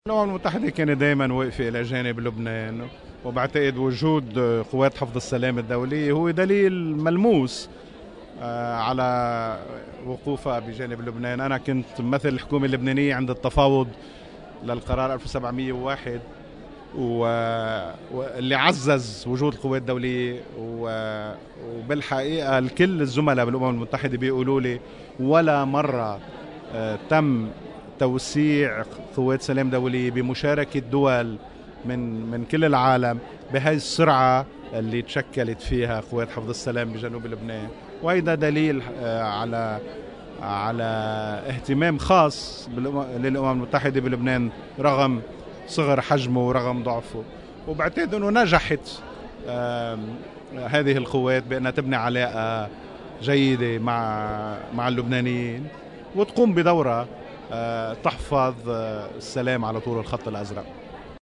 الأمم المتحدة كانت دائما واقفة إلى جانب لبنان، وبعتقد وجود قوات حفظ السلام الدولية هو دليل ملموس على وقوفها بجانب لبنان. أنا كنت ممثل الحكومة اللبنانية عند التفاوض للقرار 1701 واللي عزز وجود القوات الدولية، وبالحقيقة الكل الزملاء بالأمم المتحدة بيقولوا لي ولا مرة تم توسيع قوات سلام دولية بمشاركة دول من كل العالم بهذه السرعة اللي تشكلت فيها قوات حفظ السلام بجنوب لبنان. وهذا دليل على اهتمام خاص للأمم المتحدة بلبنان رغم صغر حجمه ورغم ضعفه. وبعتقد أنه نجحت هذه القوات بأنها تبني علاقة جيدة مع اللبنانيين وتقوم بدورها تحفظ السلام على طول الخط الأزرق.